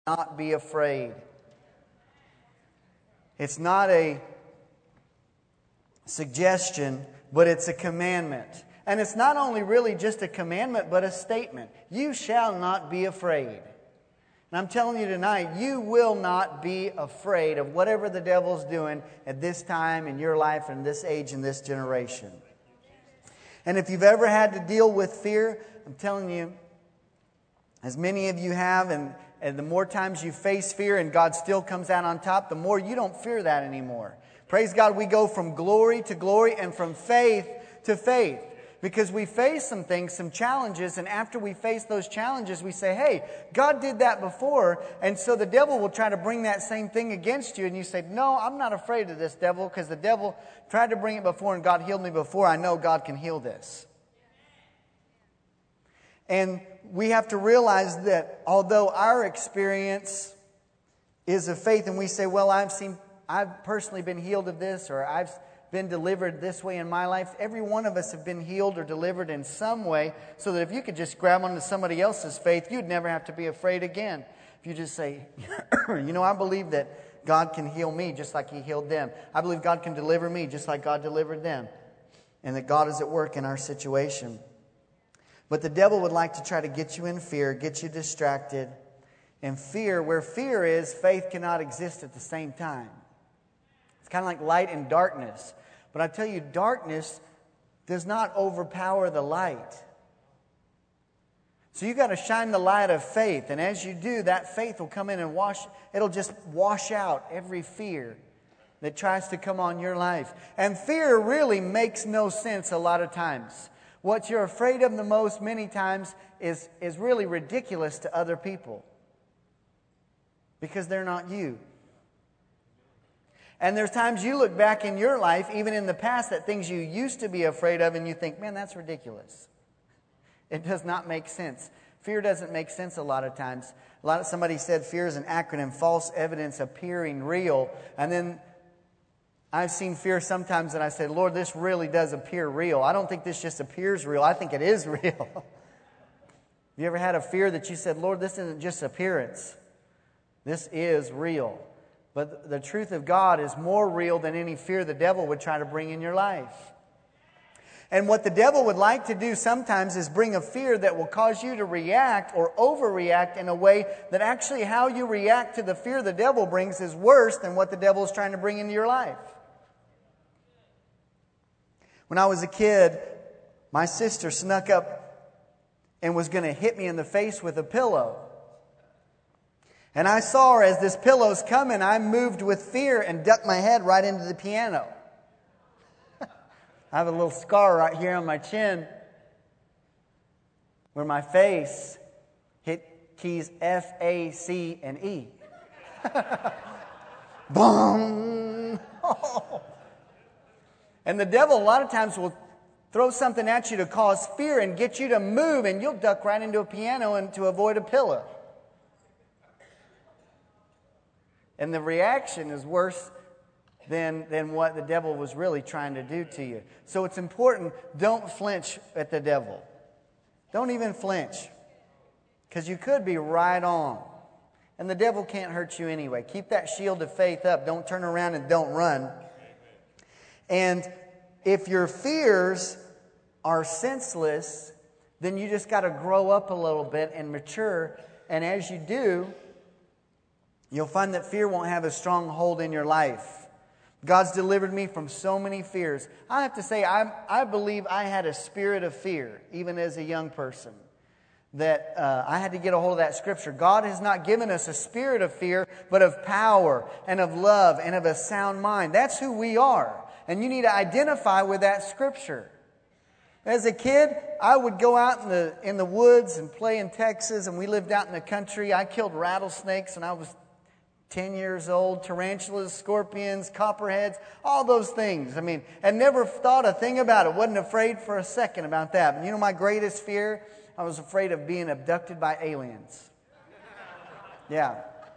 not be afraid. It's not a suggestion, but it's a commandment. And it's not only really just a commandment, but a statement. You shall not be afraid. And I'm telling you tonight, you will not be afraid of whatever the devil's doing at this time in your life and this age and this generation. And if you've ever had to deal with fear, I'm telling you, as many of you have, and the more times you face fear and God still comes out on top, the more you don't fear that anymore. Praise God, we go from glory to glory and from faith to faith. Because we face some things, some challenges, and after we face those challenges, we say, hey, God did that before, and so the devil will try to bring that same thing against you, and you say, no, I'm not afraid of this devil, because the devil tried to bring it before, and God healed me before. I know God can heal this. And we have to realize that although our experience is of faith, and we say, well, I've personally been healed of this, or I've been delivered this way in my life. Every one of us have been healed or delivered in some way, so that if you could just grab onto somebody else's faith, you'd never have to be afraid again. If you just say, I believe that God can heal me just like He healed them. I believe God can deliver me just like God delivered them. And that God is at work in our situation. But the devil would like to try to get you in fear, get you distracted. And fear, where fear is, faith cannot exist at the same time. It's kind of like light and darkness. But I tell you, darkness does not overpower the light. So you got to shine the light of faith. And as you do, that faith will come in and it'll just wash out every fear that tries to come on your life. And fear really makes no sense a lot of times. What you're afraid of the most many times is really ridiculous to other people. Because they're not you. And there's times you look back in your life, even in the past, at things you used to be afraid of, and you think, man, that's ridiculous. It does not make sense. Fear doesn't make sense a lot of times. Somebody said fear is an acronym, false evidence appearing real. And then I've seen fear sometimes and I say, Lord, this really does appear real. I don't think this just appears real. I think it is real. Have you ever had a fear that you said, Lord, this isn't just appearance. This is real. But the truth of God is more real than any fear the devil would try to bring in your life. And what the devil would like to do sometimes is bring a fear that will cause you to react or overreact in a way that actually how you react to the fear the devil brings is worse than what the devil is trying to bring into your life. When I was a kid, my sister snuck up and was going to hit me in the face with a pillow. And I saw her as this pillow's coming. I moved with fear and ducked my head right into the piano. I have a little scar right here on my chin where my face hit keys F, A, C, and E. Boom! And the devil a lot of times will throw something at you to cause fear and get you to move, and you'll duck right into a piano and to avoid a pillow. And the reaction is worse than what the devil was really trying to do to you. So it's important, don't flinch at the devil. Don't even flinch. Because you could be right on. And the devil can't hurt you anyway. Keep that shield of faith up. Don't turn around and don't run. And if your fears are senseless, then you just got to grow up a little bit and mature. And as you do, you'll find that fear won't have a strong hold in your life. God's delivered me from so many fears. I have to say, I believe I had a spirit of fear, even as a young person. That I had to get a hold of that scripture. God has not given us a spirit of fear, but of power and of love and of a sound mind. That's who we are. And you need to identify with that scripture. As a kid, I would go out in the woods and play in Texas, and we lived out in the country. I killed rattlesnakes when I was 10 years old, tarantulas, scorpions, copperheads, all those things. I mean, I never thought a thing about it. Wasn't afraid for a second about that. But you know my greatest fear? I was afraid of being abducted by aliens. Yeah.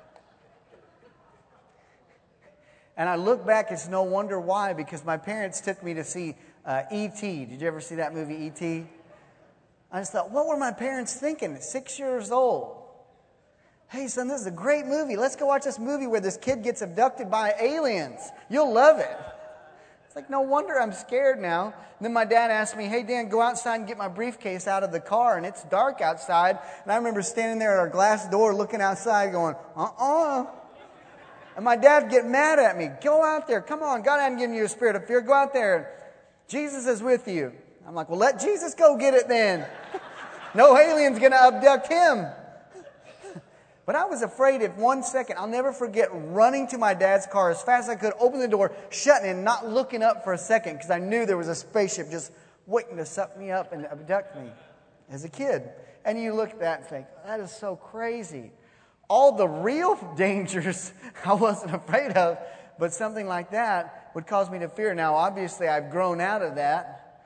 And I look back, it's no wonder why, because my parents took me to see E.T. Did you ever see that movie, E.T.? I just thought, what were my parents thinking at 6 years old? Hey, son, this is a great movie. Let's go watch this movie where this kid gets abducted by aliens. You'll love it. It's like, no wonder I'm scared now. And then my dad asked me, hey, Dan, go outside and get my briefcase out of the car. And it's dark outside. And I remember standing there at our glass door looking outside going, And my dad get mad at me. Go out there. Come on. God hasn't given you a spirit of fear. Go out there. Jesus is with you. I'm like, well, let Jesus go get it then. No alien's going to abduct him. But I was afraid if 1 second, I'll never forget running to my dad's car as fast as I could, open the door, shutting it, not looking up for a second because I knew there was a spaceship just waiting to suck me up and abduct me as a kid. And you look at that and think, that is so crazy. All the real dangers I wasn't afraid of, but something like that would cause me to fear. Now, obviously, I've grown out of that.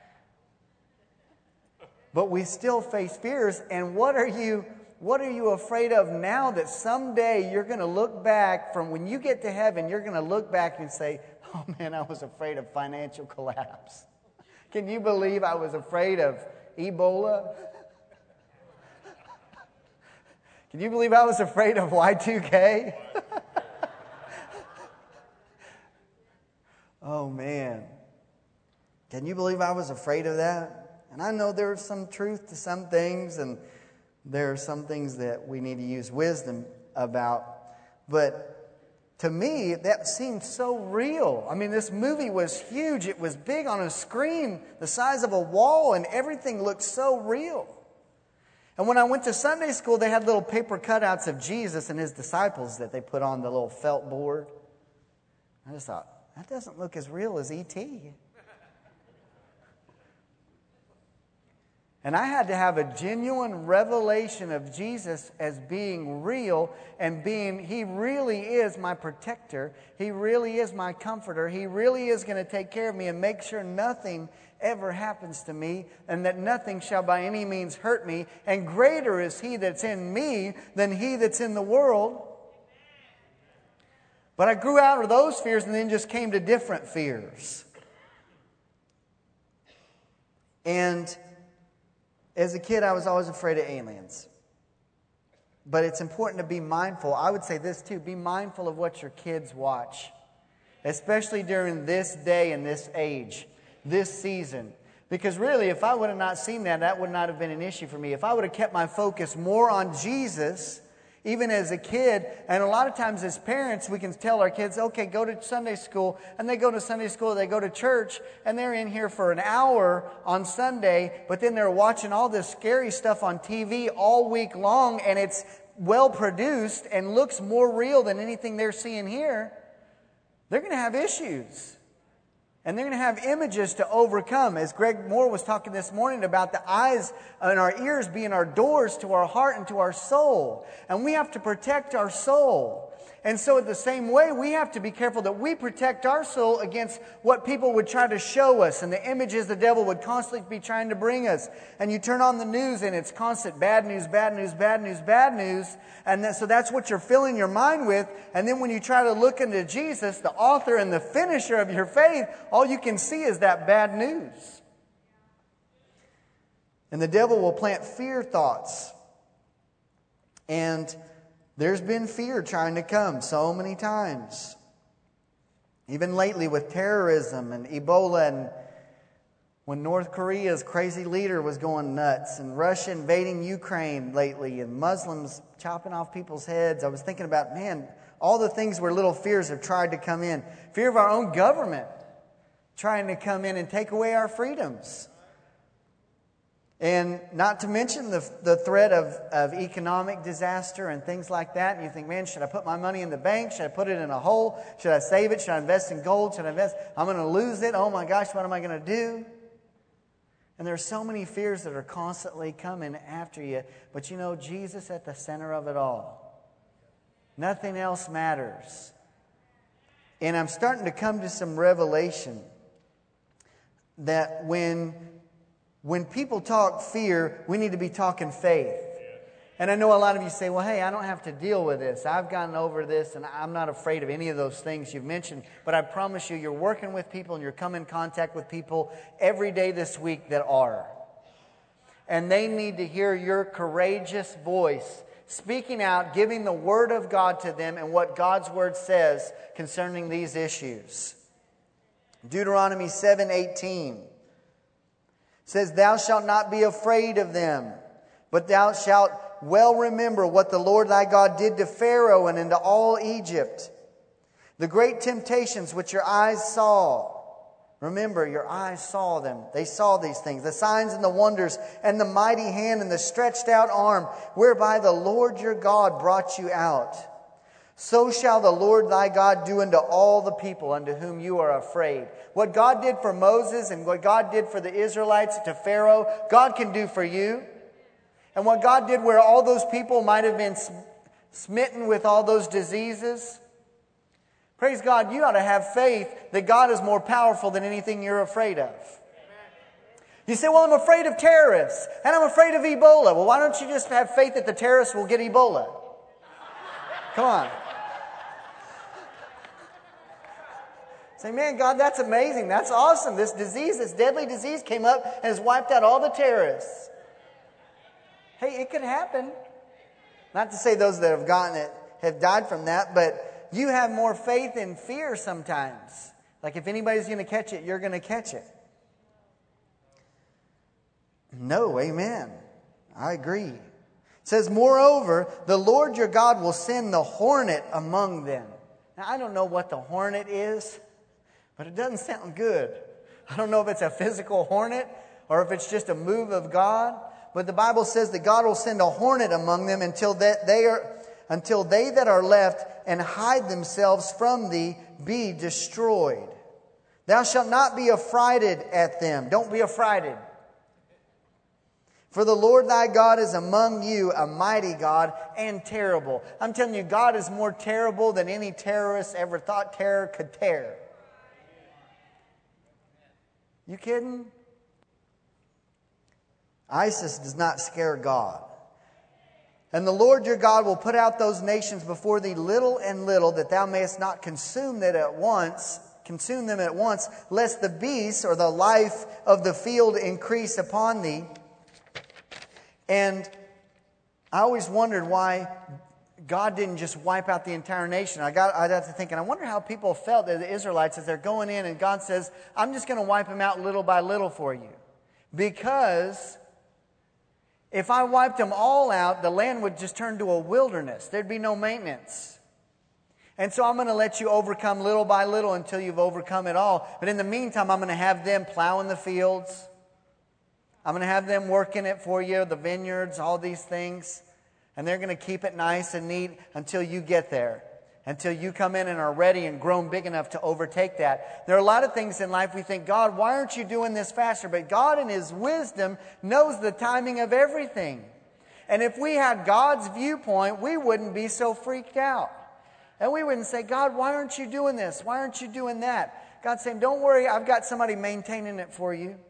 But we still face fears. And what are you afraid of now that someday you're going to look back from when you get to heaven, you're going to look back and say, oh man, I was afraid of financial collapse. Can you believe I was afraid of Ebola? Can you believe I was afraid of Y2K? Oh man. Can you believe I was afraid of that? And I know there's some truth to some things, and there are some things that we need to use wisdom about. But to me, that seemed so real. I mean, this movie was huge. It was big on a screen the size of a wall, and everything looked so real. And when I went to Sunday school, they had little paper cutouts of Jesus and his disciples that they put on the little felt board. I just thought, that doesn't look as real as E.T. And I had to have a genuine revelation of Jesus as being real and he really is my protector. He really is my comforter. He really is going to take care of me and make sure nothing ever happens to me and that nothing shall by any means hurt me. And greater is he that's in me than he that's in the world. But I grew out of those fears and then just came to different fears. And as a kid, I was always afraid of aliens. But it's important to be mindful. I would say this too. Be mindful of what your kids watch. Especially during this day and this age. This season. Because really, if I would have not seen that, that would not have been an issue for me. If I would have kept my focus more on Jesus, even as a kid, and a lot of times as parents, we can tell our kids, okay, go to Sunday school, and they go to Sunday school, they go to church, and they're in here for an hour on Sunday, but then they're watching all this scary stuff on TV all week long, and it's well produced and looks more real than anything they're seeing here. They're going to have issues. And they're going to have images to overcome. As Greg Moore was talking this morning about the eyes and our ears being our doors to our heart and to our soul. And we have to protect our soul. And so in the same way, we have to be careful that we protect our soul against what people would try to show us and the images the devil would constantly be trying to bring us. And you turn on the news and it's constant bad news, bad news, bad news, bad news. And so that's what you're filling your mind with. And then when you try to look into Jesus, the author and the finisher of your faith, all you can see is that bad news. And the devil will plant fear thoughts. And there's been fear trying to come so many times. Even lately with terrorism and Ebola, and when North Korea's crazy leader was going nuts, and Russia invading Ukraine lately, and Muslims chopping off people's heads. I was thinking about, man, all the things where little fears have tried to come in. Fear of our own government trying to come in and take away our freedoms. And not to mention the threat of economic disaster and things like that. And you think, man, should I put my money in the bank? Should I put it in a hole? Should I save it? Should I invest in gold? Should I invest? I'm going to lose it. Oh my gosh, what am I going to do? And there are so many fears that are constantly coming after you. But you know, Jesus at the center of it all. Nothing else matters. And I'm starting to come to some revelation that when people talk fear, we need to be talking faith. And I know a lot of you say, well, hey, I don't have to deal with this. I've gotten over this and I'm not afraid of any of those things you've mentioned. But I promise you, you're working with people and you're coming in contact with people every day this week that are. And they need to hear your courageous voice speaking out, giving the Word of God to them and what God's Word says concerning these issues. Deuteronomy 7:18 says, "Thou shalt not be afraid of them, but thou shalt well remember what the Lord thy God did to Pharaoh and unto all Egypt, the great temptations which your eyes saw." Remember, your eyes saw them. They saw these things. The signs and the wonders and the mighty hand and the stretched out arm whereby the Lord your God brought you out. So shall the Lord thy God do unto all the people unto whom you are afraid. What God did for Moses and what God did for the Israelites to Pharaoh, God can do for you. And what God did where all those people might have been smitten with all those diseases, praise God, you ought to have faith that God is more powerful than anything you're afraid of. You say, well, I'm afraid of terrorists and I'm afraid of Ebola. Well, why don't you just have faith that the terrorists will get Ebola? Come on. Say, man, God, that's amazing. That's awesome. This disease, this deadly disease came up and has wiped out all the terrorists. Hey, it could happen. Not to say those that have gotten it have died from that, but you have more faith in fear sometimes. Like if anybody's going to catch it, you're going to catch it. No, amen. I agree. It says, moreover, the Lord your God will send the hornet among them. Now, I don't know what the hornet is, but it doesn't sound good. I don't know if it's a physical hornet or if it's just a move of God. But the Bible says that God will send a hornet among them until they that are left and hide themselves from thee be destroyed. Thou shalt not be affrighted at them. Don't be affrighted. For the Lord thy God is among you, a mighty God and terrible. I'm telling you, God is more terrible than any terrorist ever thought terror could tear. You kidding? ISIS does not scare God. And the Lord your God will put out those nations before thee little and little, that thou mayest not consume them at once, lest the beasts or the life of the field increase upon thee. And I always wondered why God didn't just wipe out the entire nation. I got to thinking, I wonder how people felt, the Israelites, as they're going in and God says, I'm just going to wipe them out little by little for you. Because if I wiped them all out, the land would just turn to a wilderness. There'd be no maintenance. And so I'm going to let you overcome little by little until you've overcome it all. But in the meantime, I'm going to have them plowing the fields. I'm going to have them working it for you, the vineyards, all these things. And they're going to keep it nice and neat until you get there. Until you come in and are ready and grown big enough to overtake that. There are a lot of things in life we think, God, why aren't you doing this faster? But God in His wisdom knows the timing of everything. And if we had God's viewpoint, we wouldn't be so freaked out. And we wouldn't say, God, why aren't you doing this? Why aren't you doing that? God's saying, don't worry, I've got somebody maintaining it for you.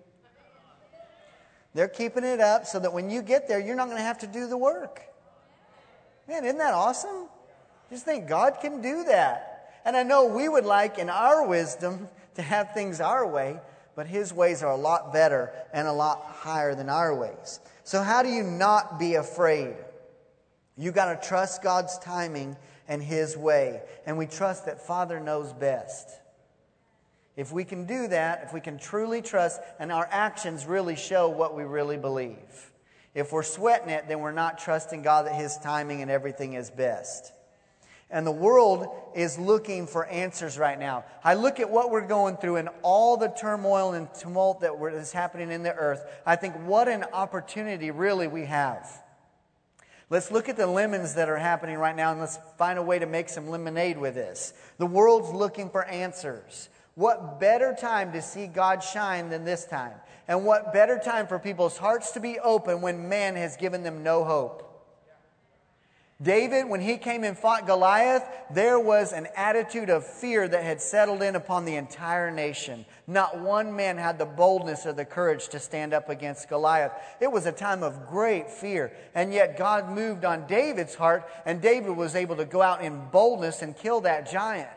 They're keeping it up so that when you get there, you're not going to have to do the work. Man, isn't that awesome? Just think God can do that. And I know we would like, in our wisdom, to have things our way, but His ways are a lot better and a lot higher than our ways. So how do you not be afraid? You got to trust God's timing and His way. And we trust that Father knows best. If we can do that, if we can truly trust, and our actions really show what we really believe. If we're sweating it, then we're not trusting God that His timing and everything is best. And the world is looking for answers right now. I look at what we're going through and all the turmoil and tumult that is happening in the earth. I think what an opportunity really we have. Let's look at the lemons that are happening right now and let's find a way to make some lemonade with this. The world's looking for answers. What better time to see God shine than this time? And what better time for people's hearts to be open when man has given them no hope? David, when he came and fought Goliath, there was an attitude of fear that had settled in upon the entire nation. Not one man had the boldness or the courage to stand up against Goliath. It was a time of great fear. And yet God moved on David's heart, and David was able to go out in boldness and kill that giant.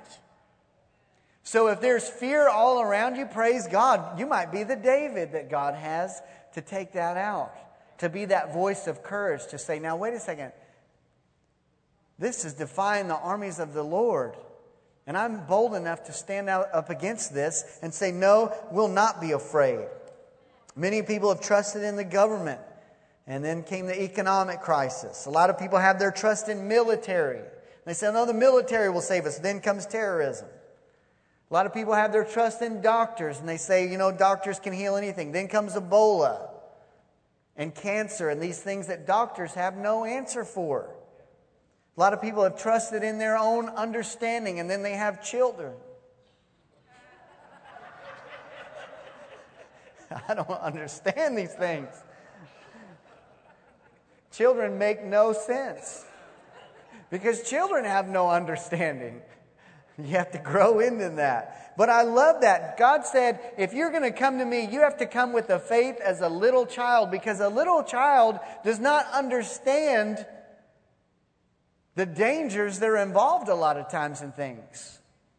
So if there's fear all around you, praise God. You might be the David that God has to take that out. To be that voice of courage to say, now wait a second. This is defying the armies of the Lord. And I'm bold enough to stand up against this and say, no, we'll not be afraid. Many people have trusted in the government. And then came the economic crisis. A lot of people have their trust in military. They say, no, the military will save us. Then comes terrorism. A lot of people have their trust in doctors. And they say, doctors can heal anything. Then comes Ebola and cancer and these things that doctors have no answer for. A lot of people have trusted in their own understanding, and then they have children. I don't understand these things. Children make no sense because children have no understanding. You have to grow into that. But I love that. God said, if you're going to come to me, you have to come with the faith as a little child, because a little child does not understand the dangers that are involved a lot of times in things.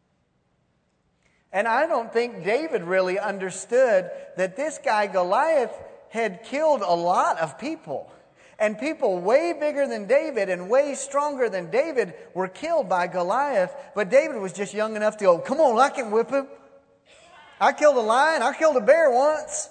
And I don't think David really understood that this guy Goliath had killed a lot of people. And people way bigger than David and way stronger than David were killed by Goliath. But David was just young enough to go, come on, I can whip him. I killed a lion. I killed a bear once.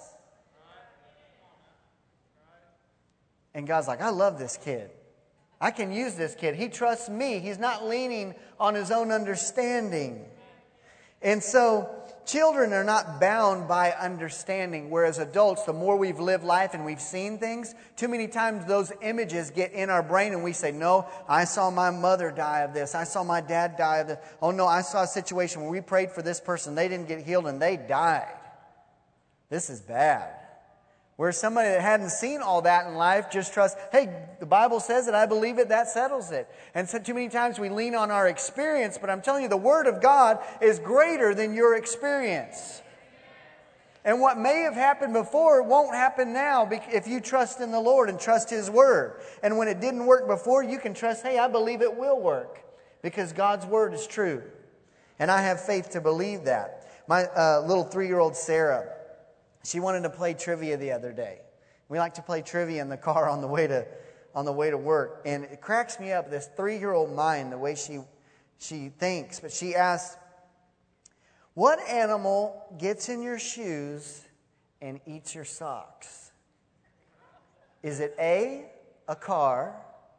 And God's like, I love this kid. I can use this kid. He trusts me. He's not leaning on his own understanding. And so children are not bound by understanding, whereas adults, the more we've lived life and we've seen things, too many times those images get in our brain and we say, no, I saw my mother die of this. I saw my dad die of this. Oh no, I saw a situation where we prayed for this person. They didn't get healed and they died. This is bad. Whereas somebody that hadn't seen all that in life just trusts, hey, the Bible says it, I believe it, that settles it. And so too many times we lean on our experience, but I'm telling you, the Word of God is greater than your experience. And what may have happened before won't happen now if you trust in the Lord and trust His Word. And when it didn't work before, you can trust, hey, I believe it will work because God's Word is true. And I have faith to believe that. My little 3-year-old Sarah, she wanted to play trivia the other day. We like to play trivia in the car on the way to work. And it cracks me up, this 3-year-old mind, the way she thinks. But she asked, what animal gets in your shoes and eats your socks? Is it A, a car?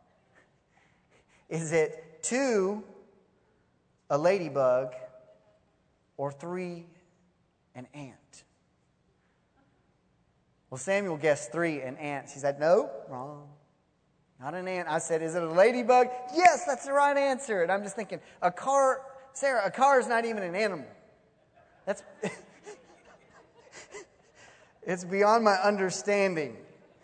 Is it 2, a ladybug? Or 3, an ant? Well, Samuel guessed 3, an ant. She said, no, wrong. Not an ant. I said, is it a ladybug? Yes, that's the right answer. And I'm just thinking, a car, Sarah, a car is not even an animal. That's it's beyond my understanding.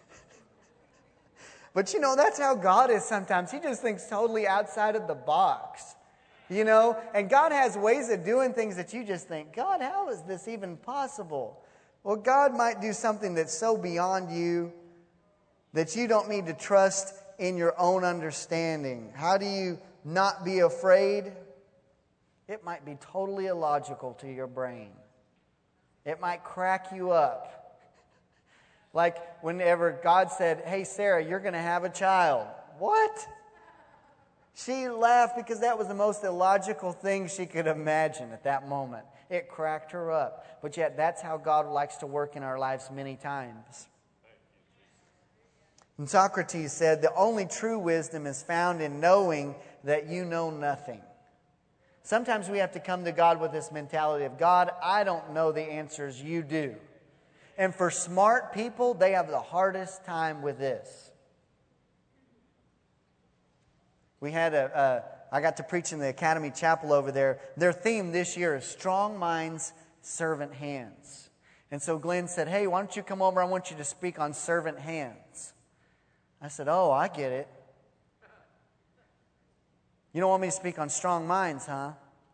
But that's how God is sometimes. He just thinks totally outside of the box. And God has ways of doing things that you just think, God, how is this even possible? Well, God might do something that's so beyond you that you don't need to trust in your own understanding. How do you not be afraid? It might be totally illogical to your brain. It might crack you up. Like whenever God said, hey, Sarah, you're going to have a child. What? She laughed because that was the most illogical thing she could imagine at that moment. It cracked her up. But yet that's how God likes to work in our lives many times. And Socrates said, the only true wisdom is found in knowing that you know nothing. Sometimes we have to come to God with this mentality of, God, I don't know the answers, you do. And for smart people, they have the hardest time with this. We had I got to preach in the Academy Chapel over there. Their theme this year is Strong Minds, Servant Hands. And so Glenn said, hey, why don't you come over? I want you to speak on servant hands. I said, oh, I get it. You don't want me to speak on strong minds, huh?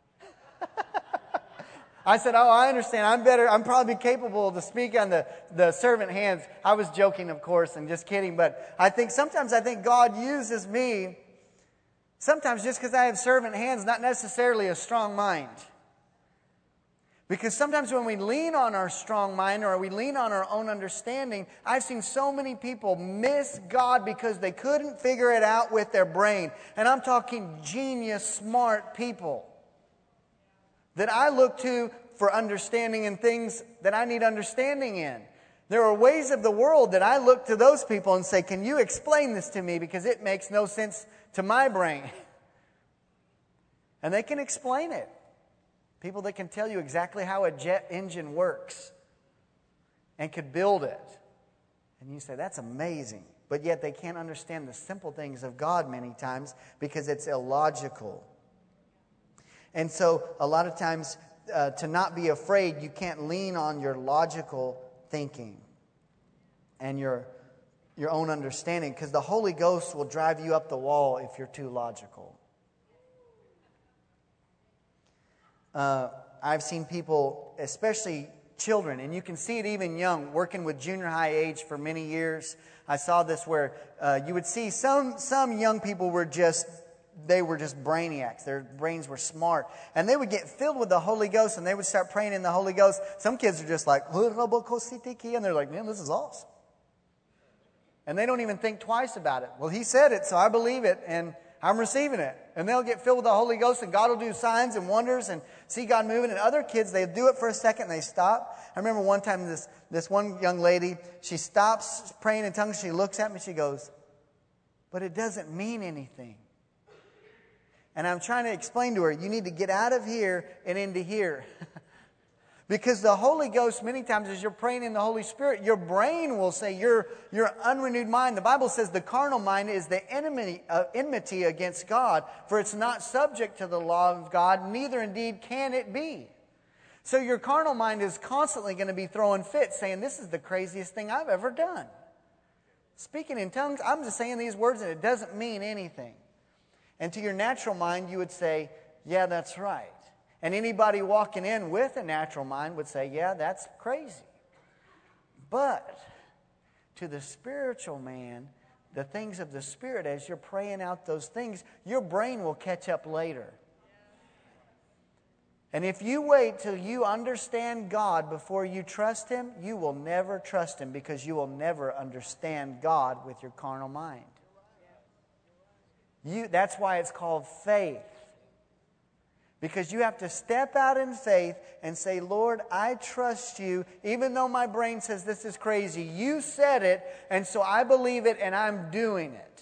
I said, oh, I understand. I'm probably capable to speak on the servant hands. I was joking, of course, and just kidding. But sometimes I think God uses me sometimes just because I have servant hands, not necessarily a strong mind. Because sometimes when we lean on our strong mind or we lean on our own understanding, I've seen so many people miss God because they couldn't figure it out with their brain. And I'm talking genius, smart people that I look to for understanding in things that I need understanding in. There are ways of the world that I look to those people and say, can you explain this to me? Because it makes no sense to my brain. And they can explain it. People that can tell you exactly how a jet engine works and could build it. And you say, that's amazing. But yet they can't understand the simple things of God many times because it's illogical. And so a lot of times to not be afraid, you can't lean on your logical thinking and your own understanding, because the Holy Ghost will drive you up the wall if you're too logical. I've seen people, especially children, and you can see it even young, working with junior high age for many years. I saw this where you would see some young people were just brainiacs. Their brains were smart. And they would get filled with the Holy Ghost and they would start praying in the Holy Ghost. Some kids are just like, and they're like, man, this is awesome. And they don't even think twice about it. Well, he said it, so I believe it, and I'm receiving it. And they'll get filled with the Holy Ghost, and God will do signs and wonders and see God moving. And other kids, they do it for a second and they stop. I remember one time this one young lady, she stops praying in tongues. She looks at me, she goes, but it doesn't mean anything. And I'm trying to explain to her, you need to get out of here and into here. Because the Holy Ghost, many times as you're praying in the Holy Spirit, your brain will say, your unrenewed mind. The Bible says the carnal mind is the enmity against God, for it's not subject to the law of God, neither indeed can it be. So your carnal mind is constantly going to be throwing fits, saying, this is the craziest thing I've ever done. Speaking in tongues, I'm just saying these words and it doesn't mean anything. And to your natural mind, you would say, yeah, that's right. And anybody walking in with a natural mind would say, yeah, that's crazy. But to the spiritual man, the things of the Spirit, as you're praying out those things, your brain will catch up later. And if you wait till you understand God before you trust Him, you will never trust Him, because you will never understand God with your carnal mind. That's why it's called faith. Because you have to step out in faith and say, Lord, I trust you, even though my brain says this is crazy. You said it, and so I believe it, and I'm doing it.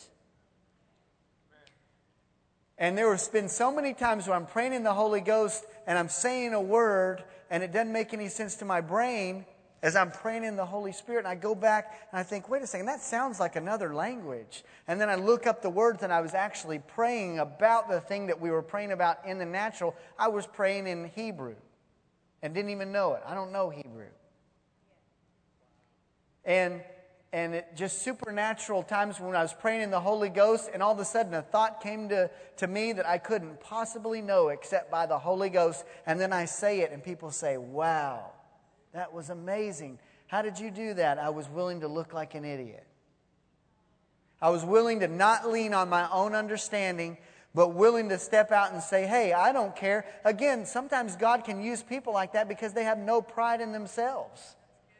And there have been so many times where I'm praying in the Holy Ghost, and I'm saying a word, and it doesn't make any sense to my brain as I'm praying in the Holy Spirit. And I go back, and I think, wait a second, that sounds like another language. And then I look up the words, and I was actually praying about the thing that we were praying about in the natural. I was praying in Hebrew and didn't even know it. I don't know Hebrew. And it just supernatural times when I was praying in the Holy Ghost, and all of a sudden a thought came to me that I couldn't possibly know except by the Holy Ghost. And then I say it, and people say, wow, that was amazing. How did you do that? I was willing to look like an idiot. I was willing to not lean on my own understanding, but willing to step out and say, hey, I don't care. Again, sometimes God can use people like that because they have no pride in themselves.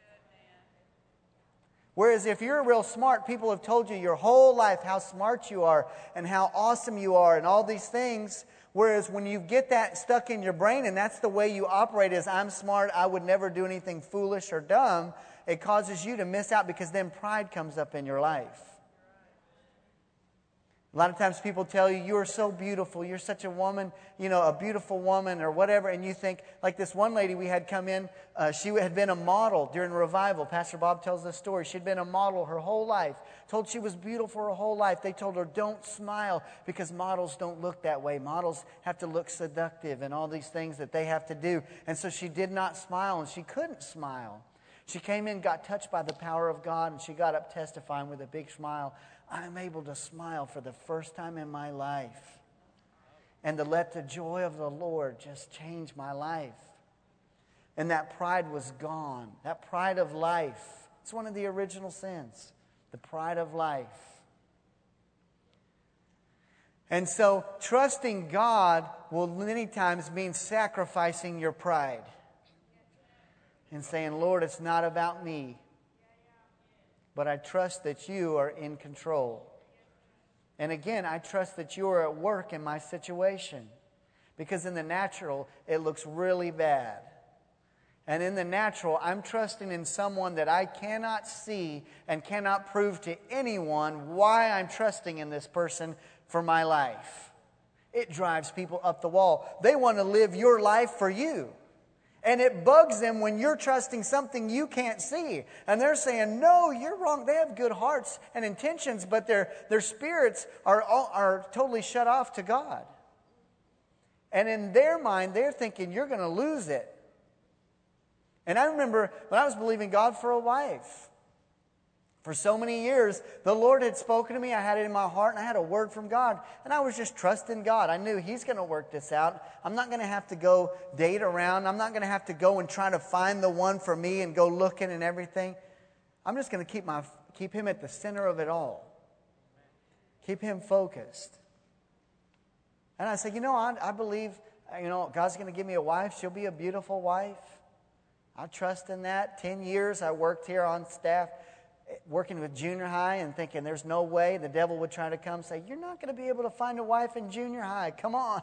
Whereas if you're real smart, people have told you your whole life how smart you are and how awesome you are and all these things. Whereas when you get that stuck in your brain and that's the way you operate, is I'm smart, I would never do anything foolish or dumb, it causes you to miss out, because then pride comes up in your life. A lot of times people tell you, you are so beautiful, you're such a woman, a beautiful woman or whatever, and you think, like this one lady we had come in, she had been a model during revival. Pastor Bob tells this story. She'd been a model her whole life, told she was beautiful her whole life. They told her, don't smile, because models don't look that way. Models have to look seductive and all these things that they have to do. And so she did not smile, and she couldn't smile. She came in, got touched by the power of God, and she got up testifying with a big smile. I'm able to smile for the first time in my life, and to let the joy of the Lord just change my life. And that pride was gone. That pride of life. It's one of the original sins. The pride of life. And so trusting God will many times mean sacrificing your pride. and saying, Lord, it's not about me, but I trust that you are in control. And again, I trust that you are at work in my situation. Because in the natural, it looks really bad. And in the natural, I'm trusting in someone that I cannot see and cannot prove to anyone why I'm trusting in this person for my life. It drives people up the wall. They want to live your life for you. And it bugs them when you're trusting something you can't see. And they're saying, no, you're wrong. They have good hearts and intentions, but their spirits are totally shut off to God. And in their mind, they're thinking, you're going to lose it. And I remember when I was believing God for a wife. For so many years, the Lord had spoken to me. I had it in my heart, and I had a word from God. And I was just trusting God. I knew He's going to work this out. I'm not going to have to go date around. I'm not going to have to go and try to find the one for me and go looking and everything. I'm just going to keep Him at the center of it all. Keep Him focused. And I said, I believe, God's going to give me a wife. She'll be a beautiful wife. I trust in that. 10 years I worked here on staff, working with junior high and thinking there's no way. The devil would try to come and say, you're not going to be able to find a wife in junior high. Come on.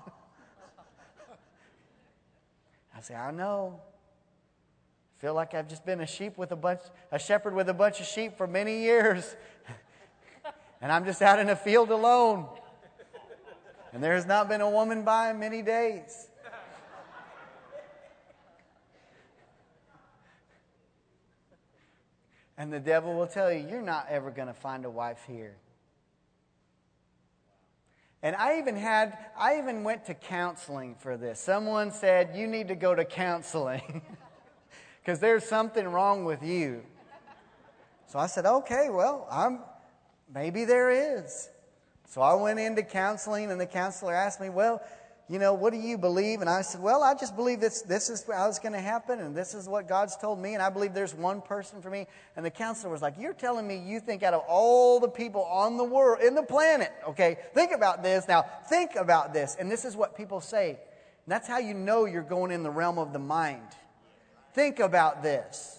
I say, I know. I feel like I've just been a shepherd with a bunch of sheep for many years. And I'm just out in a field alone. And there has not been a woman by in many days. And the devil will tell you, you're not ever going to find a wife here. And I even went to counseling for this. Someone said, you need to go to counseling because there's something wrong with you. So I said, okay, well, maybe there is. So I went into counseling, and the counselor asked me, well, what do you believe? And I said, well, I just believe this is how it's going to happen, and this is what God's told me, and I believe there's one person for me. And the counselor was like, you're telling me you think out of all the people on the world, in the planet, okay, think about this. Now, think about this. And this is what people say. And that's how you know you're going in the realm of the mind. Think about this.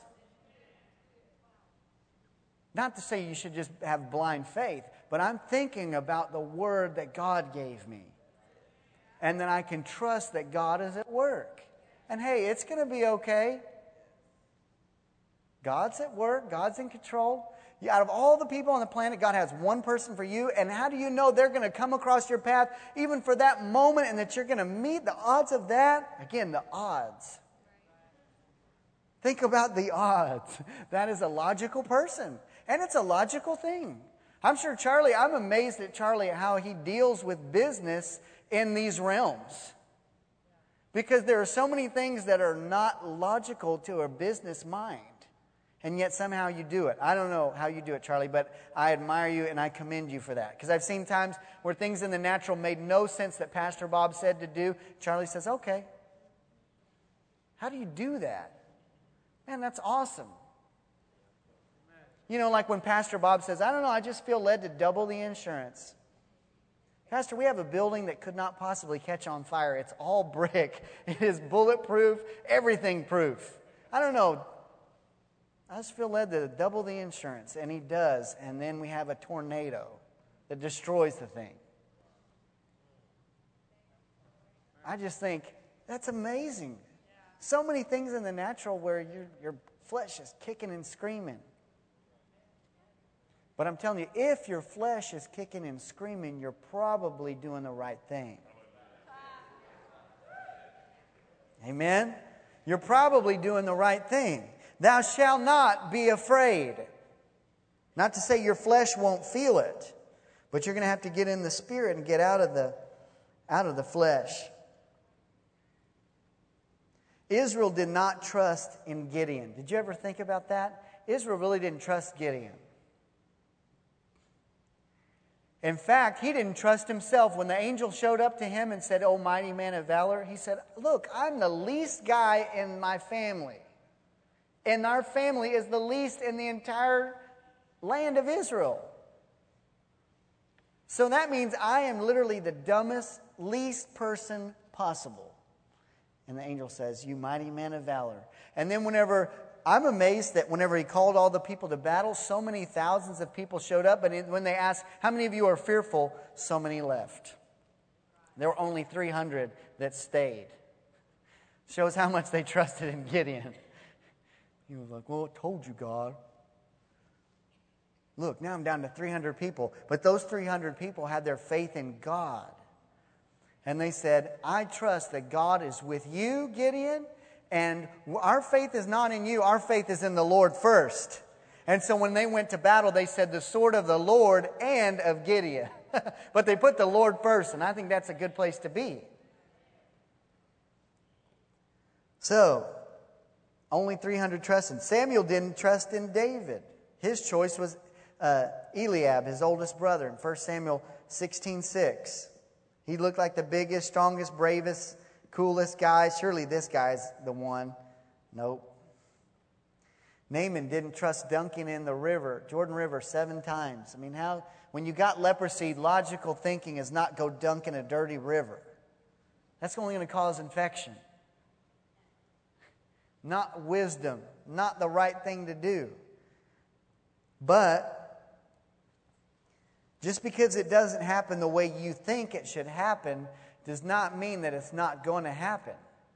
Not to say you should just have blind faith, but I'm thinking about the word that God gave me. And then I can trust that God is at work. And hey, it's going to be okay. God's at work. God's in control. Out of all the people on the planet, God has one person for you. And how do you know they're going to come across your path even for that moment and that you're going to meet the odds of that? Again, the odds. Think about the odds. That is a logical person. And it's a logical thing. I'm amazed at Charlie how he deals with business in these realms. Because there are so many things that are not logical to a business mind. And yet somehow you do it. I don't know how you do it, Charlie, but I admire you and I commend you for that. Because I've seen times where things in the natural made no sense that Pastor Bob said to do. Charlie says, okay. How do you do that? Man, that's awesome. Like when Pastor Bob says, I don't know, I just feel led to double the insurance. Pastor, we have a building that could not possibly catch on fire. It's all brick. It is bulletproof, everything proof. I don't know. I just feel led to double the insurance. And he does. And then we have a tornado that destroys the thing. I just think, that's amazing. So many things in the natural where your flesh is kicking and screaming. But I'm telling you, if your flesh is kicking and screaming, you're probably doing the right thing. Amen? You're probably doing the right thing. Thou shalt not be afraid. Not to say your flesh won't feel it, but you're going to have to get in the spirit and get out of the flesh. Israel did not trust in Gideon. Did you ever think about that? Israel really didn't trust Gideon. In fact, he didn't trust himself. When the angel showed up to him and said, "O mighty man of valor," he said, "Look, I'm the least guy in my family. And our family is the least in the entire land of Israel. So that means I am literally the dumbest, least person possible. And the angel says, you mighty man of valor. And then I'm amazed that whenever he called all the people to battle, so many thousands of people showed up. But when they asked, how many of you are fearful? So many left. There were only 300 that stayed. Shows how much they trusted in Gideon. He was like, well, I told you, God. Look, now I'm down to 300 people. But those 300 people had their faith in God. And they said, I trust that God is with you, Gideon. And our faith is not in you. Our faith is in the Lord first. And so when they went to battle, they said the sword of the Lord and of Gideon. But they put the Lord first. And I think that's a good place to be. So, only 300 trusted. Samuel didn't trust in David. His choice was Eliab, his oldest brother, in 1 Samuel 16:6. He looked like the biggest, strongest, bravest, coolest guy. Surely this guy's the one. Nope. Naaman didn't trust dunking in the river, Jordan River, 7 times. I mean, when you got leprosy, logical thinking is not go dunk in a dirty river. That's only going to cause infection. Not wisdom, not the right thing to do. But just because it doesn't happen the way you think it should happen does not mean that it's not going to happen.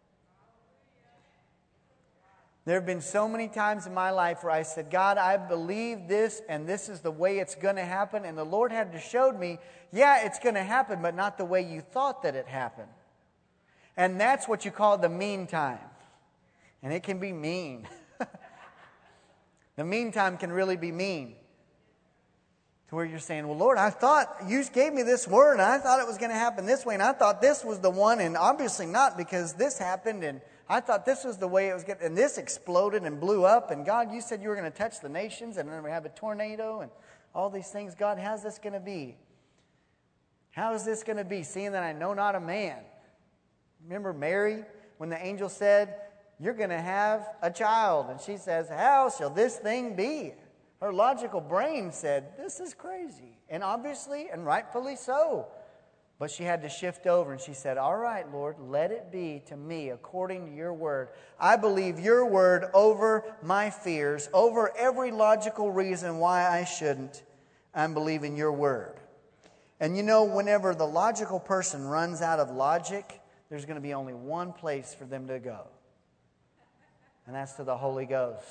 There have been so many times in my life where I said, God, I believe this and this is the way it's going to happen. And the Lord had to show me, yeah, it's going to happen, but not the way you thought that it happened. And that's what you call the meantime. And it can be mean. The meantime can really be mean. To where you're saying, well, Lord, I thought you gave me this word and I thought it was going to happen this way. And I thought this was the one and obviously not because this happened. And I thought this was the way it was going to. And this exploded and blew up. And God, you said you were going to touch the nations and then we have a tornado and all these things. God, how's this going to be? How is this going to be? Seeing that I know not a man. Remember Mary when the angel said, you're going to have a child. And she says, how shall this thing be? Her logical brain said, this is crazy. And obviously, and rightfully so. But she had to shift over and she said, all right, Lord, let it be to me according to your word. I believe your word over my fears, over every logical reason why I shouldn't. I'm believing your word. And you know, whenever the logical person runs out of logic, there's going to be only one place for them to go. And that's to the Holy Ghost.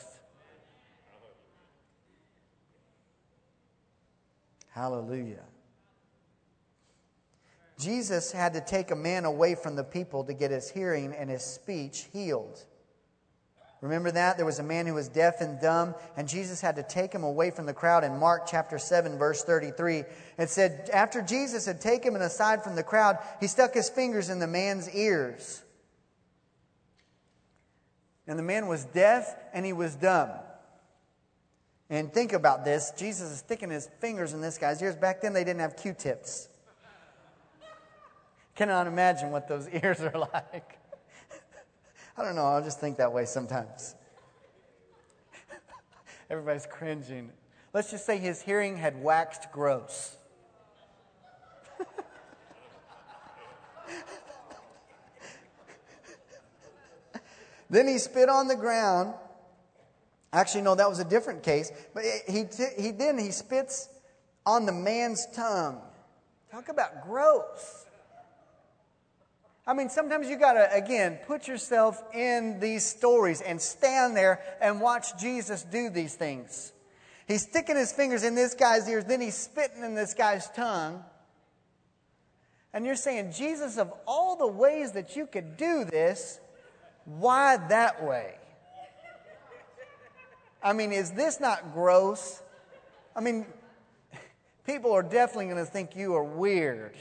Hallelujah. Jesus had to take a man away from the people to get his hearing and his speech healed. Remember that? There was a man who was deaf and dumb, and Jesus had to take him away from the crowd. In Mark chapter 7, verse 33, it said, after Jesus had taken him aside from the crowd, he stuck his fingers in the man's ears. And the man was deaf and he was dumb. And think about this. Jesus is sticking his fingers in this guy's ears. Back then they didn't have Q-tips. Cannot imagine what those ears are like. I don't know. I'll just think that way sometimes. Everybody's cringing. Let's just say his hearing had waxed gross. Then he spit on the ground. Actually, no, that was a different case. But he spits on the man's tongue. Talk about gross. I mean, sometimes you got to, again, put yourself in these stories and stand there and watch Jesus do these things. He's sticking his fingers in this guy's ears, then he's spitting in this guy's tongue. And you're saying, Jesus, of all the ways that you could do this, why that way? I mean, is this not gross? I mean, people are definitely going to think you are weird.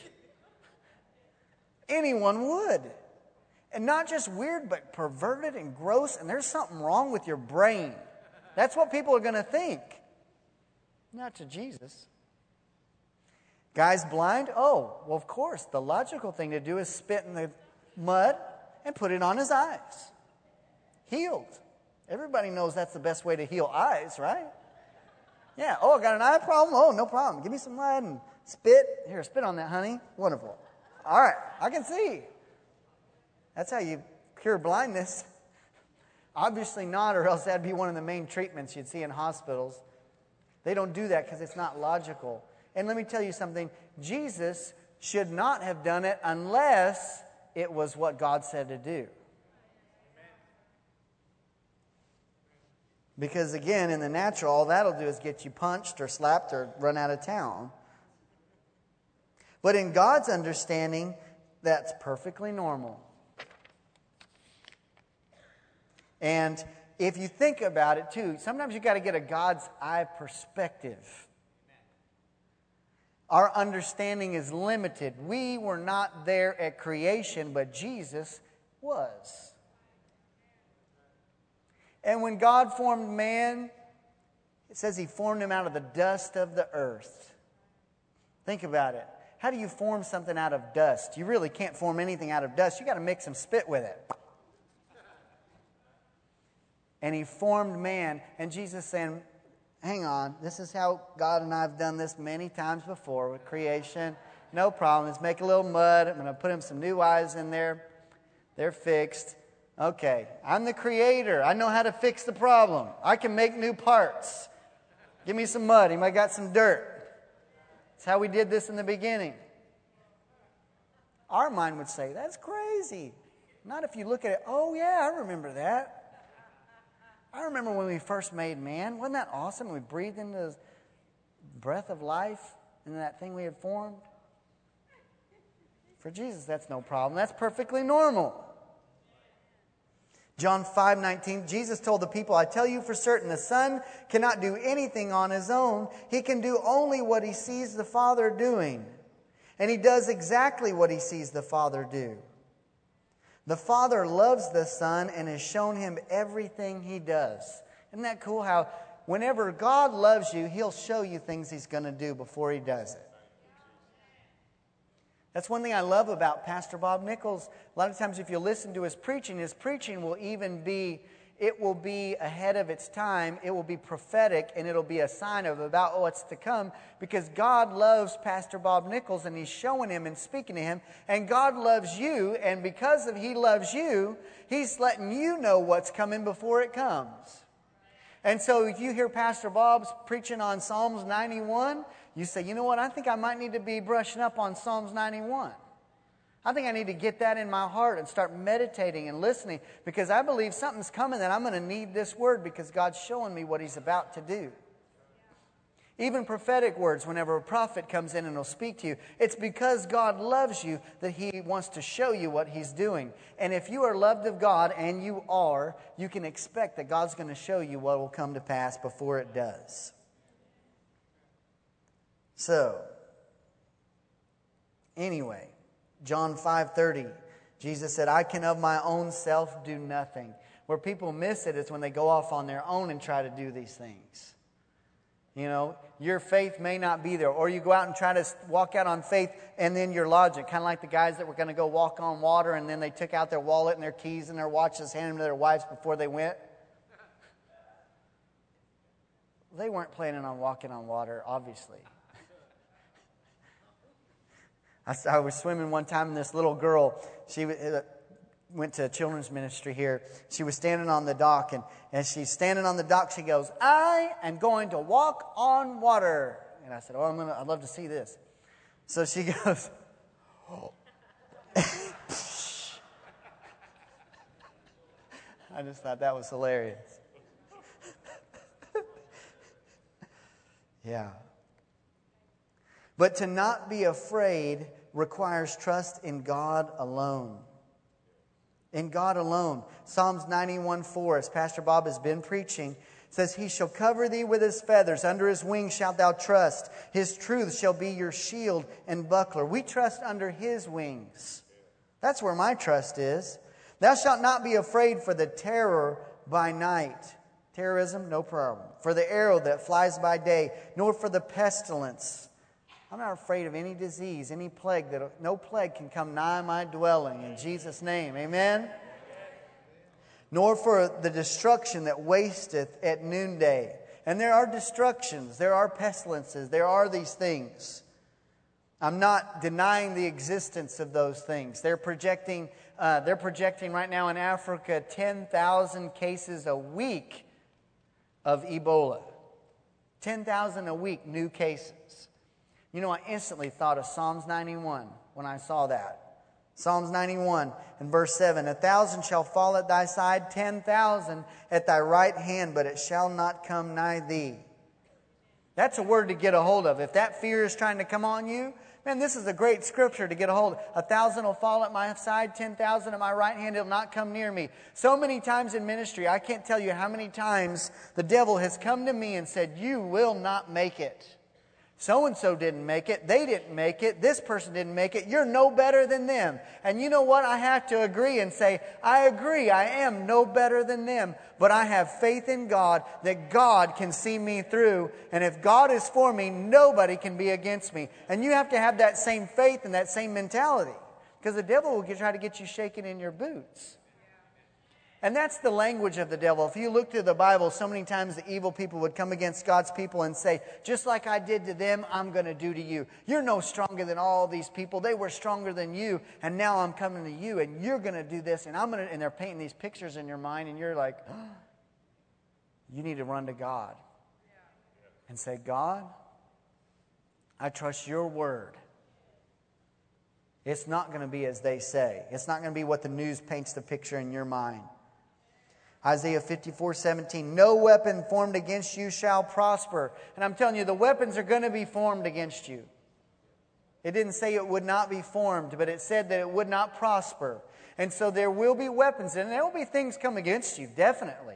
Anyone would. And not just weird, but perverted and gross, and there's something wrong with your brain. That's what people are going to think. Not to Jesus. Guy's blind? Oh, well, of course, the logical thing to do is spit in the mud and put it on his eyes. Healed. Everybody knows that's the best way to heal eyes, right? Yeah. Oh, I got an eye problem? Oh, no problem. Give me some mud and spit. Here, spit on that, honey. Wonderful. All right. I can see. That's how you cure blindness. Obviously not, or else that'd be one of the main treatments you'd see in hospitals. They don't do that because it's not logical. And let me tell you something. Jesus should not have done it unless it was what God said to do. Because again, in the natural, all that'll do is get you punched or slapped or run out of town. But in God's understanding, that's perfectly normal. And if you think about it too, sometimes you got to get a God's eye perspective. Our understanding is limited. We were not there at creation, but Jesus was. And when God formed man, it says He formed him out of the dust of the earth. Think about it. How do you form something out of dust? You really can't form anything out of dust. You got to mix some spit with it. And He formed man. And Jesus saying, hang on, this is how God and I have done this many times before with creation. No problem. Let's make a little mud. I'm going to put him some new eyes in there. They're fixed. Okay, I'm the creator. I know how to fix the problem. I can make new parts. Give me some mud. Anybody got some dirt? That's how we did this in the beginning. Our mind would say, that's crazy. Not if you look at it, oh yeah, I remember that. I remember when we first made man. Wasn't that awesome? We breathed into the breath of life into that thing we had formed. For Jesus, that's no problem. That's perfectly normal. John 5:19, Jesus told the people, I tell you for certain, the Son cannot do anything on His own. He can do only what He sees the Father doing. And He does exactly what He sees the Father do. The Father loves the Son and has shown Him everything He does. Isn't that cool how whenever God loves you, He'll show you things He's going to do before He does it. That's one thing I love about Pastor Bob Nichols. A lot of times if you listen to his preaching will even be, it will be ahead of its time. It will be prophetic and it'll be a sign of about what's to come because God loves Pastor Bob Nichols and He's showing him and speaking to him. And God loves you, and because of He loves you, He's letting you know what's coming before it comes. And so if you hear Pastor Bob's preaching on Psalms 91, you say, you know what, I think I might need to be brushing up on Psalms 91. I think I need to get that in my heart and start meditating and listening because I believe something's coming that I'm going to need this word because God's showing me what He's about to do. Even prophetic words, whenever a prophet comes in and will speak to you, it's because God loves you that He wants to show you what He's doing. And if you are loved of God, and you are, you can expect that God's going to show you what will come to pass before it does. So, anyway, John 5:30, Jesus said, I can of my own self do nothing. Where people miss it is when they go off on their own and try to do these things. You know, your faith may not be there. Or you go out and try to walk out on faith and then your logic. Kind of like the guys that were going to go walk on water and then they took out their wallet and their keys and their watches, handed them to their wives before they went. They weren't planning on walking on water, obviously. I was swimming one time and this little girl, she went to a children's ministry here. She was standing on the dock, and as she's standing on the dock, she goes, I am going to walk on water. And I said, I'd love to see this. So she goes, oh. I just thought that was hilarious. Yeah. But to not be afraid requires trust in God alone. In God alone. Psalms 91:4, as Pastor Bob has been preaching, says, He shall cover thee with His feathers. Under His wings shalt thou trust. His truth shall be your shield and buckler. We trust under His wings. That's where my trust is. Thou shalt not be afraid for the terror by night. Terrorism, no problem. For the arrow that flies by day, nor for the pestilence. I'm not afraid of any disease, any plague. No plague can come nigh my dwelling. In Jesus' name, amen? Nor for the destruction that wasteth at noonday. And there are destructions, there are pestilences, there are these things. I'm not denying the existence of those things. They're projecting they're projecting right now in Africa 10,000 cases a week of Ebola. 10,000 a week, new cases. You know, I instantly thought of Psalms 91 when I saw that. Psalms 91 and verse 7, 1,000 shall fall at thy side, 10,000 at thy right hand, but it shall not come nigh thee. That's a word to get a hold of. If that fear is trying to come on you, man, this is a great scripture to get a hold of. 1,000 will fall at my side, 10,000 at my right hand, it will not come near me. So many times in ministry, I can't tell you how many times the devil has come to me and said, you will not make it. So-and-so didn't make it. They didn't make it. This person didn't make it. You're no better than them. And you know what? I have to agree and say, I agree. I am no better than them. But I have faith in God that God can see me through. And if God is for me, nobody can be against me. And you have to have that same faith and that same mentality. Because the devil will try to get you shaken in your boots. And that's the language of the devil. If you look through the Bible, so many times the evil people would come against God's people and say, just like I did to them, I'm going to do to you. You're no stronger than all these people. They were stronger than you. And now I'm coming to you and you're going to do this. And and they're painting these pictures in your mind and you're like, oh, you need to run to God and say, God, I trust your word. It's not going to be as they say. It's not going to be what the news paints the picture in your mind. Isaiah 54:17, no weapon formed against you shall prosper. And I'm telling you, the weapons are going to be formed against you. It didn't say it would not be formed, but it said that it would not prosper. And so there will be weapons, and there will be things come against you, definitely.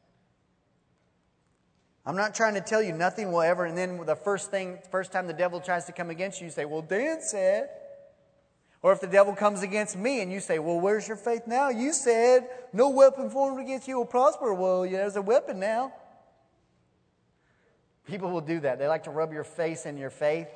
I'm not trying to tell you nothing will ever, and then the first time the devil tries to come against you, you say, well, Dan said. Or if the devil comes against me and you say, well, where's your faith now? You said, no weapon formed against you will prosper. Well, yeah, there's a weapon now. People will do that. They like to rub your face in your faith.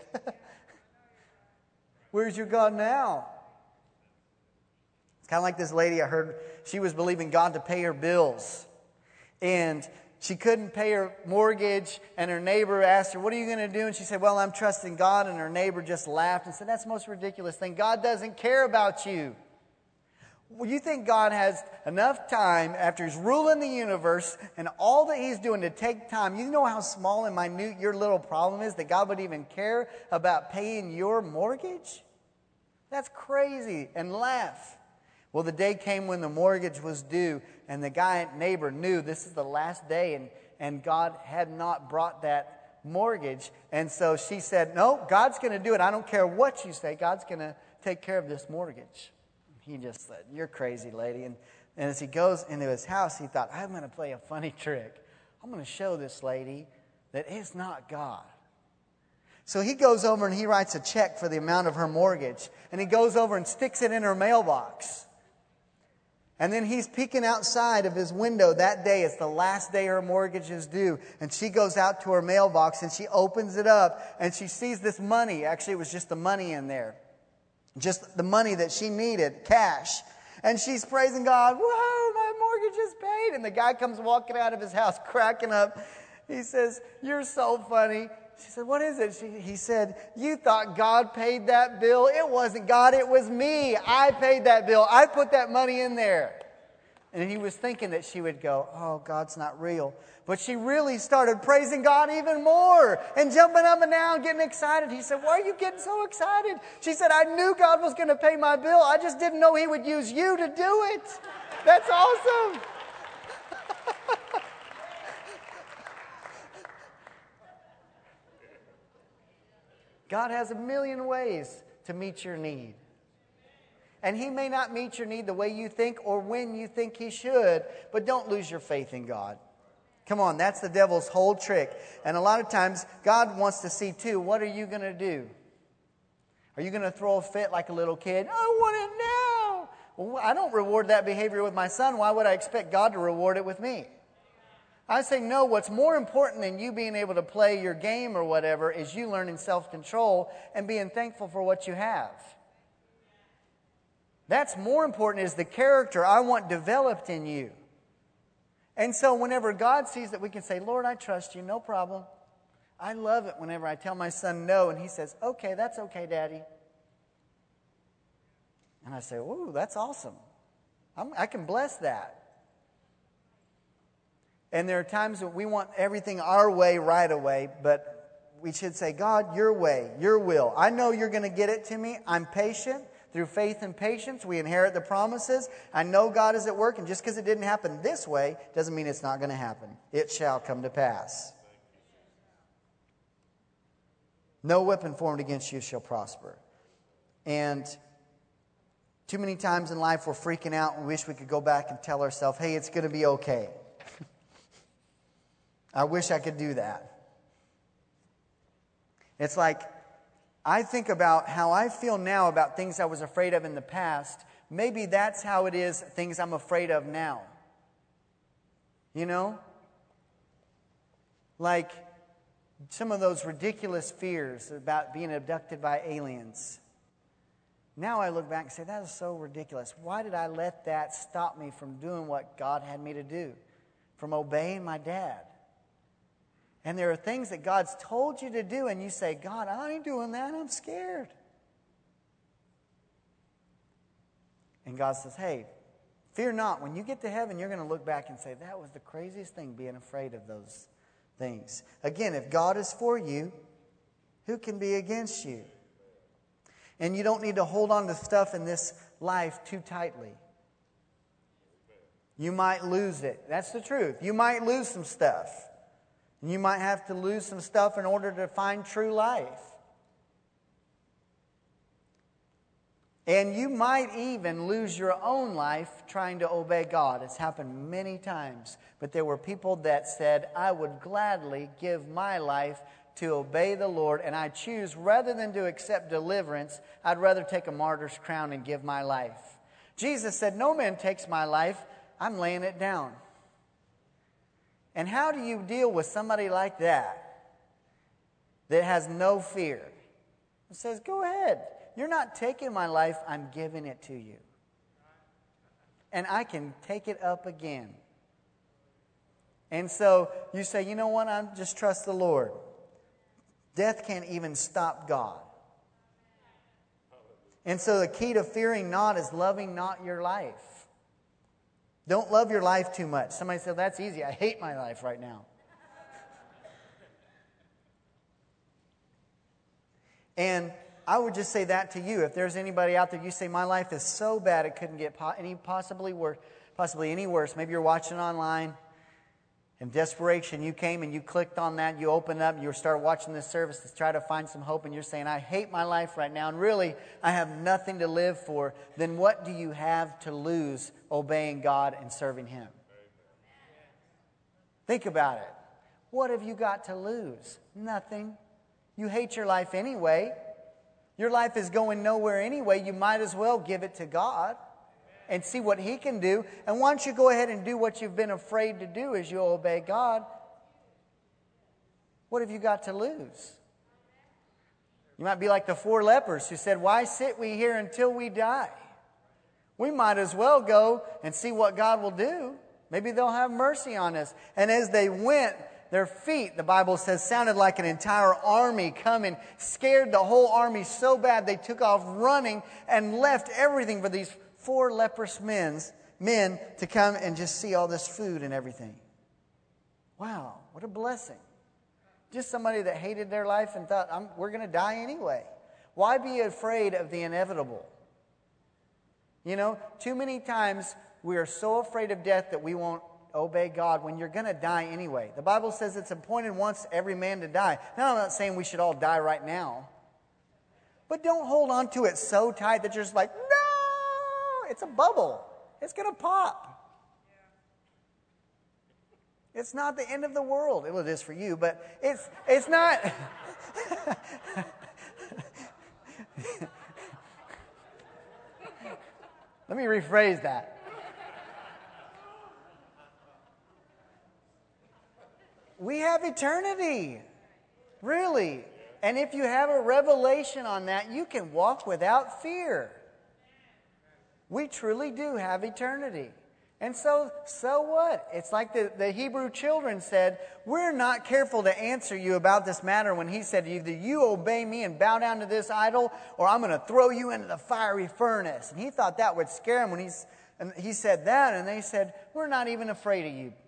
Where's your God now? It's kind of like this lady I heard, she was believing God to pay her bills. And she couldn't pay her mortgage, and her neighbor asked her, what are you going to do? And she said, well, I'm trusting God. And her neighbor just laughed and said, that's the most ridiculous thing. God doesn't care about you. Well, you think God has enough time after He's ruling the universe and all that He's doing to take time? You know how small and minute your little problem is that God would even care about paying your mortgage? That's crazy. And laugh. Well, the day came when the mortgage was due, and the neighbor knew this is the last day, and God had not brought that mortgage. And so she said, no, God's going to do it. I don't care what you say. God's going to take care of this mortgage. He just said, you're crazy, lady. And as he goes into his house, he thought, I'm going to play a funny trick. I'm going to show this lady that it's not God. So he goes over and he writes a check for the amount of her mortgage. And he goes over and sticks it in her mailbox. And then he's peeking outside of his window that day. It's the last day her mortgage is due. And she goes out to her mailbox and she opens it up and she sees this money. Actually, it was just the money in there. Just the money that she needed, cash. And she's praising God. Whoa, my mortgage is paid. And the guy comes walking out of his house cracking up. He says, you're so funny. She said, what is it? He said, you thought God paid that bill? It wasn't God, it was me. I paid that bill. I put that money in there. And he was thinking that she would go, oh, God's not real. But she really started praising God even more and jumping up and down, getting excited. He said, why are you getting so excited? She said, I knew God was going to pay my bill. I just didn't know He would use you to do it. That's awesome. God has a million ways to meet your need. And He may not meet your need the way you think or when you think He should, but don't lose your faith in God. Come on, that's the devil's whole trick. And a lot of times, God wants to see too, what are you going to do? Are you going to throw a fit like a little kid? I want it now. Well, I don't reward that behavior with my son. Why would I expect God to reward it with me? I say, no, what's more important than you being able to play your game or whatever is you learning self-control and being thankful for what you have. That's more important, is the character I want developed in you. And so whenever God sees that, we can say, Lord, I trust you, no problem. I love it whenever I tell my son no, and he says, okay, that's okay, Daddy. And I say, ooh, that's awesome. I can bless that. And there are times when we want everything our way right away, but we should say, God, your way, your will. I know you're going to get it to me. I'm patient. Through faith and patience, we inherit the promises. I know God is at work, and just because it didn't happen this way doesn't mean it's not going to happen. It shall come to pass. No weapon formed against you shall prosper. And too many times in life we're freaking out and wish we could go back and tell ourselves, hey, it's going to be okay. I wish I could do that. It's like, I think about how I feel now about things I was afraid of in the past. Maybe that's how it is, things I'm afraid of now. You know? Like some of those ridiculous fears about being abducted by aliens. Now I look back and say, that is so ridiculous. Why did I let that stop me from doing what God had me to do? From obeying my dad? And there are things that God's told you to do, and you say, God, I ain't doing that. I'm scared. And God says, hey, fear not. When you get to heaven, you're going to look back and say, that was the craziest thing, being afraid of those things. Again, if God is for you, who can be against you? And you don't need to hold on to stuff in this life too tightly. You might lose it. That's the truth. You might lose some stuff. You might have to lose some stuff in order to find true life. And you might even lose your own life trying to obey God. It's happened many times. But there were people that said, I would gladly give my life to obey the Lord, and I choose, rather than to accept deliverance, I'd rather take a martyr's crown and give my life. Jesus said, no man takes my life, I'm laying it down. And how do you deal with somebody like that has no fear? It says, go ahead. You're not taking my life, I'm giving it to you. And I can take it up again. And so you say, you know what, I just trust the Lord. Death can't even stop God. And so the key to fearing not is loving not your life. Don't love your life too much. Somebody said, that's easy. I hate my life right now. And I would just say that to you. If there's anybody out there, you say, my life is so bad it couldn't get possibly any worse. Maybe you're watching online. In desperation, you came and you clicked on that. You opened up. You started watching this service to try to find some hope. And you're saying, I hate my life right now. And really, I have nothing to live for. Then what do you have to lose obeying God and serving Him? Think about it. What have you got to lose? Nothing. You hate your life anyway. Your life is going nowhere anyway. You might as well give it to God and see what He can do. And why don't you go ahead and do what you've been afraid to do as you obey God? What have you got to lose? You might be like the 4 lepers who said, why sit we here until we die? We might as well go and see what God will do. Maybe they'll have mercy on us. And as they went, their feet, the Bible says, sounded like an entire army coming, scared the whole army so bad they took off running and left everything for these 4 leprous men to come and just see all this food and everything. Wow, what a blessing. Just somebody that hated their life and thought, we're going to die anyway. Why be afraid of the inevitable? You know, too many times we are so afraid of death that we won't obey God when you're going to die anyway. The Bible says it's appointed once every man to die. Now, I'm not saying we should all die right now. But don't hold on to it so tight that you're just like, no, it's a bubble. It's going to pop. It's not the end of the world. Well, it is for you, but it's not. Let me rephrase that. We have eternity. Really. And if you have a revelation on that, you can walk without fear. We truly do have eternity. And so what? It's like the Hebrew children said, we're not careful to answer you about this matter when he said, either you obey me and bow down to this idol, or I'm going to throw you into the fiery furnace. And he thought that would scare him when And he said that, and they said, we're not even afraid of you.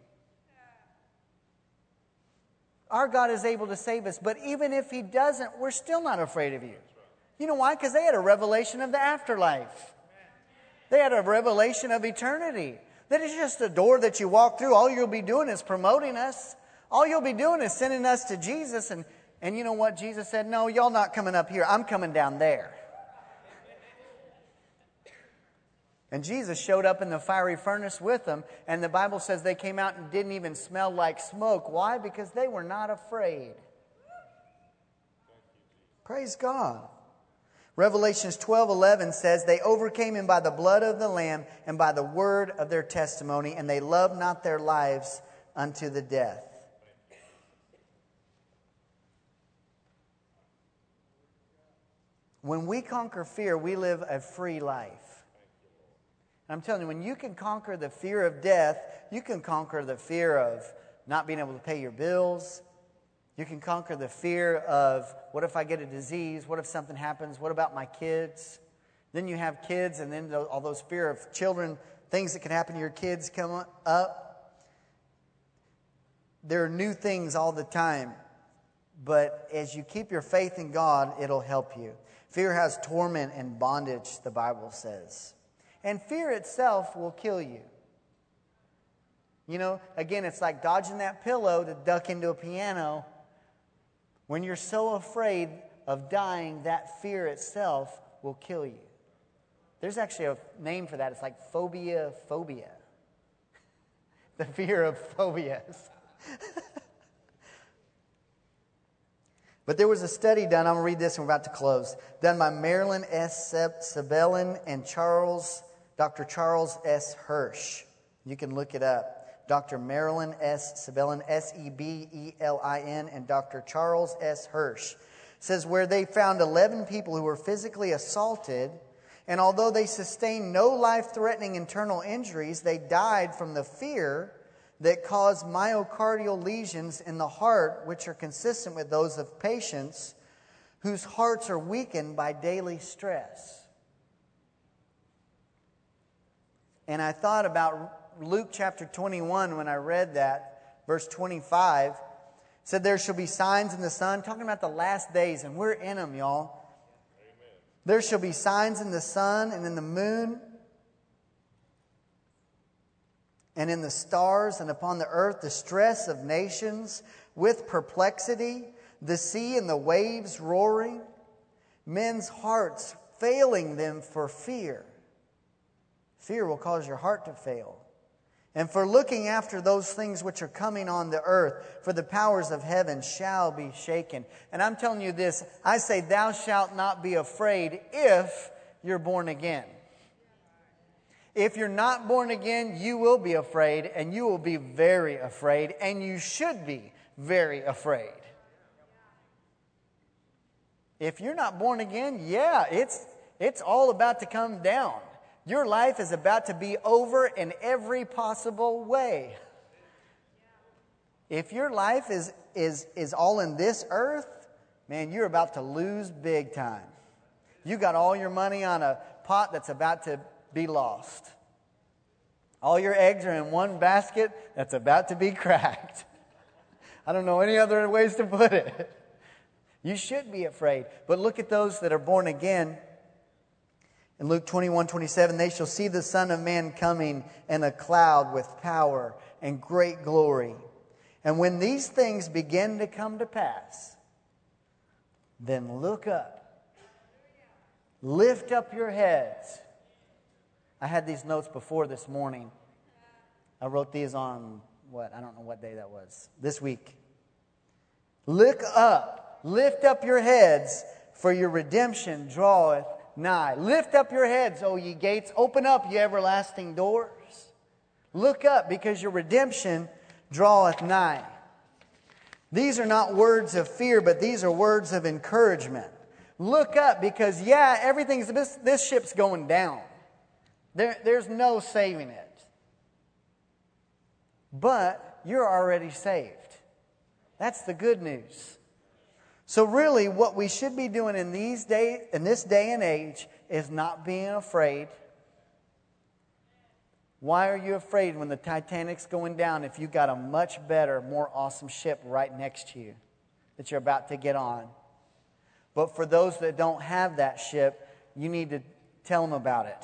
Our God is able to save us, but even if He doesn't, we're still not afraid of you. You know why? Because they had a revelation of the afterlife. They had a revelation of eternity. That is just a door that you walk through. All you'll be doing is promoting us. All you'll be doing is sending us to Jesus. And you know what? Jesus said, no, y'all not coming up here. I'm coming down there. And Jesus showed up in the fiery furnace with them. And the Bible says they came out and didn't even smell like smoke. Why? Because they were not afraid. Praise God. Revelations 12:11 says, they overcame him by the blood of the Lamb and by the word of their testimony, and they loved not their lives unto the death. When we conquer fear, we live a free life. I'm telling you, when you can conquer the fear of death, you can conquer the fear of not being able to pay your bills. You can conquer the fear of, what if I get a disease? What if something happens? What about my kids? Then you have kids, and then all those fear of children, things that can happen to your kids come up. There are new things all the time. But as you keep your faith in God, it'll help you. Fear has torment and bondage, the Bible says. And fear itself will kill you. You know, again, it's like dodging that pillow to duck into a piano. When you're so afraid of dying, that fear itself will kill you. There's actually a name for that. It's like phobia. The fear of phobias. But there was a study done, I'm going to read this and we're about to close, done by Marilyn S. Sebelin and Dr. Charles S. Hirsch. You can look it up. Dr. Marilyn S. Sebelin, S-E-B-E-L-I-N, and Dr. Charles S. Hirsch. Says where they found 11 people who were physically assaulted, and although they sustained no life-threatening internal injuries, they died from the fear that caused myocardial lesions in the heart, which are consistent with those of patients whose hearts are weakened by daily stress. And I thought about Luke chapter 21 when I read that. Verse 25 said there shall be signs in the sun, talking about the last days, and we're in them, y'all. Amen. There shall be signs in the sun and in the moon and in the stars, and upon the earth distress of nations with perplexity, the sea and the waves roaring, men's hearts failing them for fear. Fear will cause your heart to fail. And for looking after those things which are coming on the earth, for the powers of heaven shall be shaken. And I'm telling you this, I say thou shalt not be afraid if you're born again. If you're not born again, you will be afraid, and you will be very afraid, and you should be very afraid. If you're not born again, yeah, it's all about to come down. Your life is about to be over in every possible way. If your life is all in this earth, man, you're about to lose big time. You got all your money on a pot that's about to be lost. All your eggs are in one basket that's about to be cracked. I don't know any other ways to put it. You should be afraid. But look at those that are born again. In Luke 21:27, they shall see the Son of Man coming in a cloud with power and great glory. And when these things begin to come to pass, then look up. Lift up your heads. I had these notes before this morning. I wrote these on, I don't know what day that was. This week. Look up. Lift up your heads, for your redemption draweth nigh. Lift up your heads, O ye gates. Open up, ye everlasting doors. Look up, because your redemption draweth nigh. These are not words of fear, but these are words of encouragement. Look up, because this ship's going down. There's no saving it. But you're already saved. That's the good news. So really, what we should be doing in this day and age is not being afraid. Why are you afraid when the Titanic's going down if you've got a much better, more awesome ship right next to you that you're about to get on? But for those that don't have that ship, you need to tell them about it.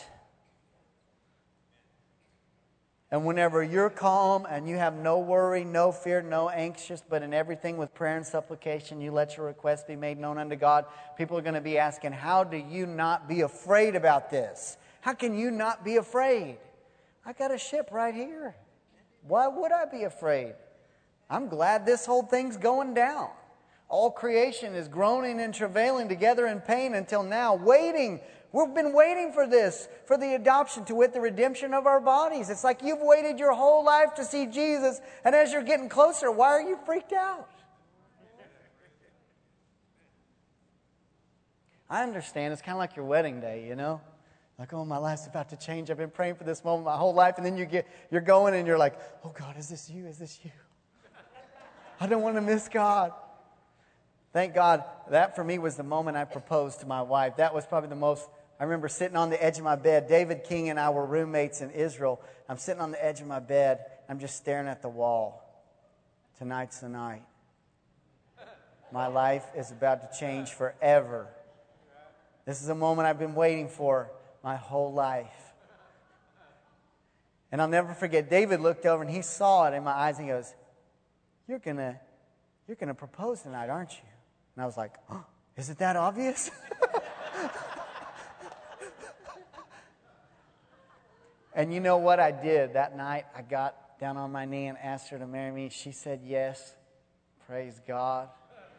And whenever you're calm and you have no worry, no fear, no anxious, but in everything with prayer and supplication, you let your requests be made known unto God, people are going to be asking, how do you not be afraid about this? How can you not be afraid? I got a ship right here. Why would I be afraid? I'm glad this whole thing's going down. All creation is groaning and travailing together in pain until now, waiting. We've been waiting for this, for the adoption, to wit, the redemption of our bodies. It's like you've waited your whole life to see Jesus, and as you're getting closer, why are you freaked out? I understand. It's kind of like your wedding day, you know? Like, oh, my life's about to change. I've been praying for this moment my whole life, and then you're going, and you're like, oh, God, is this you? Is this you? I don't want to miss God. Thank God, that for me was the moment I proposed to my wife. That was probably the most, I remember sitting on the edge of my bed. David King and I were roommates in Israel. I'm sitting on the edge of my bed. I'm just staring at the wall. Tonight's the night. My life is about to change forever. This is a moment I've been waiting for my whole life. And I'll never forget, David looked over and he saw it in my eyes and he goes, You're gonna propose tonight, aren't you? And I was like, oh, is it that obvious? And you know what I did that night? I got down on my knee and asked her to marry me. She said yes. Praise God.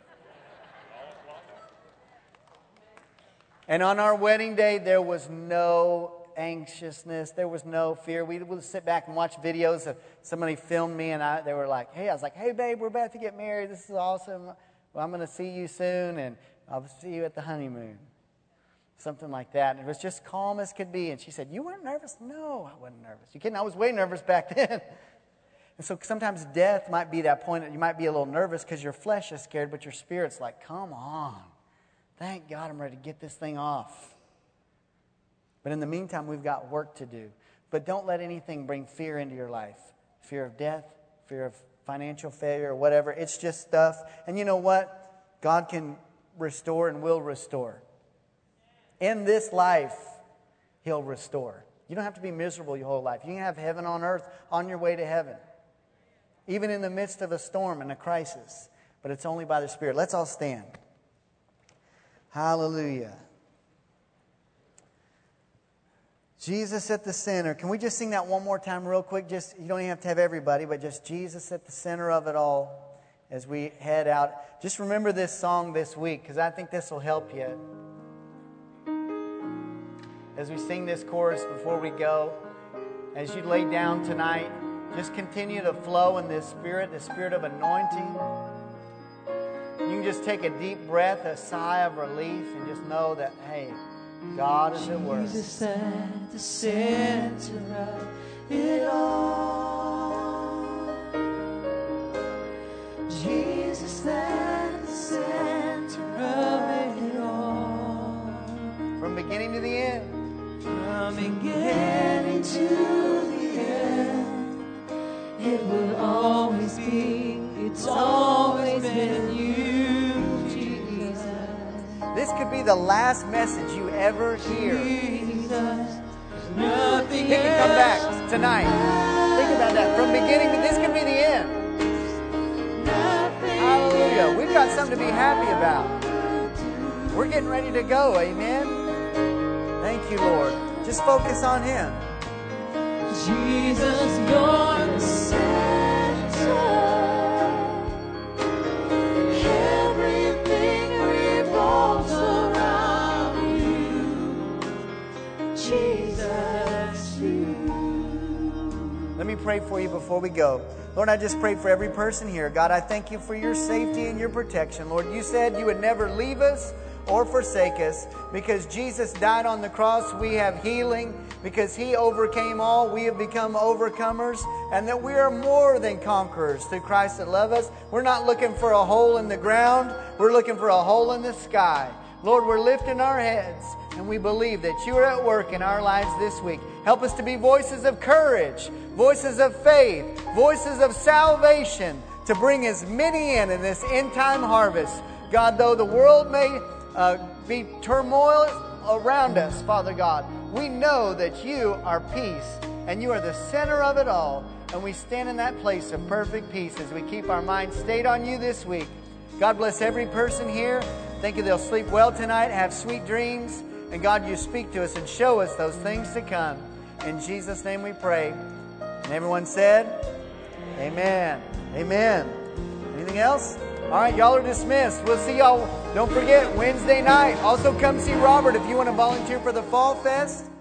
And on our wedding day, there was no anxiousness. There was no fear. We would sit back and watch videos of somebody filmed me, and they were like, I was like, hey, babe, we're about to get married. This is awesome. Well, I'm going to see you soon, and I'll see you at the honeymoon. Something like that. And it was just calm as could be. And she said, you weren't nervous? No, I wasn't nervous. You kidding? I was way nervous back then. And so sometimes death might be that point that you might be a little nervous because your flesh is scared, but your spirit's like, come on. Thank God I'm ready to get this thing off. But in the meantime, we've got work to do. But don't let anything bring fear into your life. Fear of death, fear of financial failure, or whatever. It's just stuff. And you know what? God can restore and will restore. In this life, He'll restore. You don't have to be miserable your whole life. You can have heaven on earth on your way to heaven. Even in the midst of a storm and a crisis. But it's only by the Spirit. Let's all stand. Hallelujah. Jesus at the center. Can we just sing that one more time real quick? Just, you don't even have to have everybody, but just Jesus at the center of it all as we head out. Just remember this song this week, because I think this will help you. As we sing this chorus before we go, as you lay down tonight, just continue to flow in this spirit, the spirit of anointing. You can just take a deep breath, a sigh of relief, and just know that, hey, God is at work. Jesus at the center of it all. Jesus at the center of it all. From beginning to the end. From beginning to the end. It will always be, it's always been you, Jesus. This could be the last message you ever hear. Jesus, It can come back tonight. Think about that. From beginning, this could be the end. Hallelujah. We've got something to be happy about. We're getting ready to go. Amen. Thank you, Lord. Just focus on Him. Jesus, you're the center. Everything revolves around you. Jesus, you. Let me pray for you before we go. Lord, I just pray for every person here. God, I thank you for your safety and your protection. Lord, you said you would never leave us or forsake us. Because Jesus died on the cross, we have healing. Because He overcame all, we have become overcomers. And that we are more than conquerors through Christ that love us. We're not looking for a hole in the ground. We're looking for a hole in the sky. Lord, we're lifting our heads and we believe that you are at work in our lives this week. Help us to be voices of courage, voices of faith, voices of salvation, to bring as many in this end-time harvest. God, though the world may be turmoil around us, Father God, we know that you are peace, and you are the center of it all. And we stand in that place of perfect peace as we keep our minds stayed on you this week. God bless every person here. Thank you they'll sleep well tonight, have sweet dreams. And God, you speak to us and show us those things to come. In Jesus' name we pray. And everyone said, amen. Amen. Anything else? All right, y'all are dismissed. We'll see y'all. Don't forget, Wednesday night. Also come see Robert if you want to volunteer for the Fall Fest.